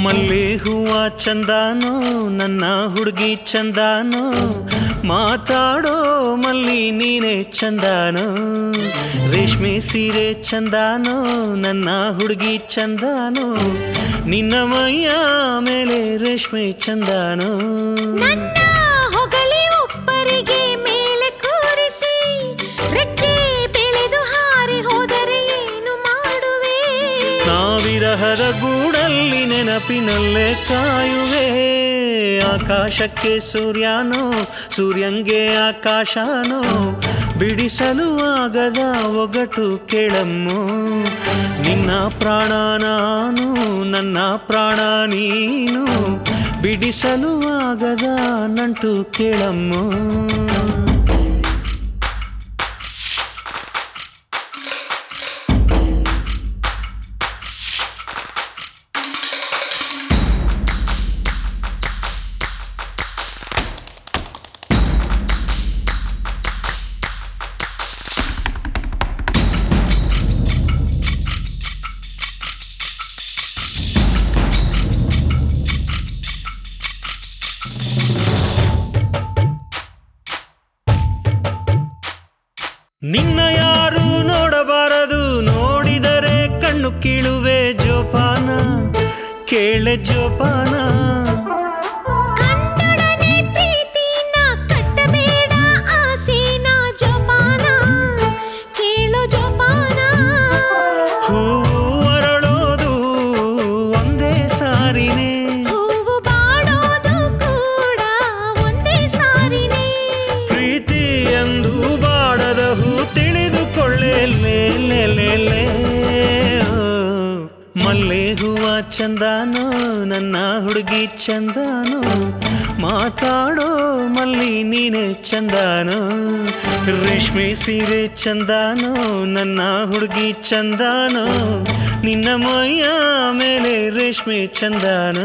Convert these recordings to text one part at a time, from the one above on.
ಮಲ್ಲೆ ಹೂವ ಚಂದಾನೋ ನನ್ನ ಹುಡುಗಿ ಚಂದಾನೋ ಮಾತಾಡೋ ಮಲ್ಲಿ ನೀನೆ ಚಂದಾನೋ ರೇಷ್ಮೆ ಸೀರೆ ಚಂದಾನೋ ನನ್ನ ಹುಡುಗಿ ಚಂದಾನೋ ನಿನ್ನ ಮೈಯ ಮೇಲೆ ರೇಷ್ಮೆ ಚಂದಾನೋ ನನ್ನ ಹೊಗಲಿ ಒಬ್ಬರಿಗೆ ಮೇಲೆ ಕೂರಿಸಿ ರೆಕ್ಕೆ ಬೆಳೆದು ಹಾರಿ ಹೋದರೆ ಏನು ಮಾಡುವೆ ನಾವಿರಹದ ಗೂಡಲ್ಲಿ ನೆನಪಿನಲ್ಲೇ ಕಾಯುವೆ ಆಕಾಶಕ್ಕೆ ಸೂರ್ಯನೋ ಸೂರ್ಯಂಗೆ ಆಕಾಶನೋ ಬಿಡಿಸಲು ಆಗದ ಒಗಟು ಕೇಳಮ್ಮೋ ನಿನ್ನ ಪ್ರಾಣ ನಾನು ನನ್ನ ಪ್ರಾಣ ನೀನು ಬಿಡಿಸಲು ಆಗದ ನಂಟು ಕೇಳಮ್ಮೋ ನಿನ್ನ ಯಾರು ನೋಡಬಾರದು ನೋಡಿದರೆ ಕಣ್ಣು ಕೀಳುವೆ ಜೋಪಾನ ಕೇಳೆ ಜೋಪಾನ ಕನ್ನಡನೆ ಪ್ರೀತಿನ ಕಟ್ಟಬೇಡ ಆಸೆನ ಜೋಪಾನ ಕೇಳೋ ಜೋಪಾನ ಹೂವು ಅರಳೋದು ಒಂದೇ ಸಾರಿನೇ ಹೂವು ಬಾಡೋದು ಕೂಡ ಒಂದೇ ಸಾರಿನೇ ಪ್ರೀತಿ ಎಂದು ಬಾಡದ ಹೂ ತಿಳಿದುಕೊಳ್ಳೆ ಮಲ್ಲೆ ಹೂವ ಚಂದಾನೋ ನನ್ನ ಹುಡುಗಿ ಚಂದಾನೋ ಮಾತಾಡೋ ಮಲ್ಲಿ ನೀನೆ ಚಂದಾನೋ ರೇಷ್ಮೆ ಸೀರೆ ಚಂದಾನೋ ನನ್ನ ಹುಡುಗಿ ಚಂದಾನೋ ನಿನ್ನ ಮೈಯ ಮೇಲೆ ರೇಷ್ಮೆ ಚಂದಾನೋ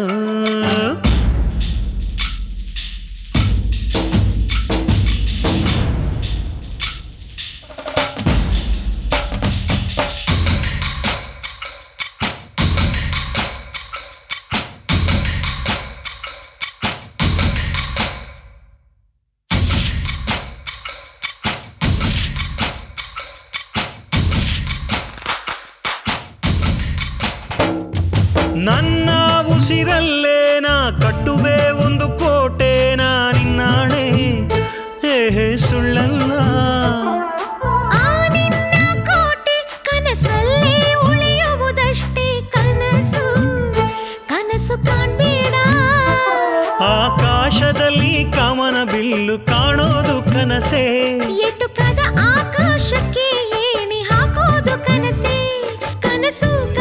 ನನ್ನ ಉಸಿರಲ್ಲೇನ ಕಟ್ಟುವೆ ಒಂದು ಕೋಟೆನ ನಿನ್ನಾಣೆ ಹೇ ಸುಳ್ಳಲ್ಲ ಆ ನಿನ್ನ ಕೋಟೆ ಕನಸಲ್ಲೇ ಉಳಿಯುವುದಷ್ಟೇ ಕನಸು ಕನಸು ಕಾಣ್ಬೇಡ ಆಕಾಶದಲ್ಲಿ ಕಾಮನ ಬಿಲ್ಲು ಕಾಣೋದು ಕನಸೇ ಎಟುಕದ ಆಕಾಶಕ್ಕೆ ಏಣಿ ಹಾಕೋದು ಕನಸೇ ಕನಸು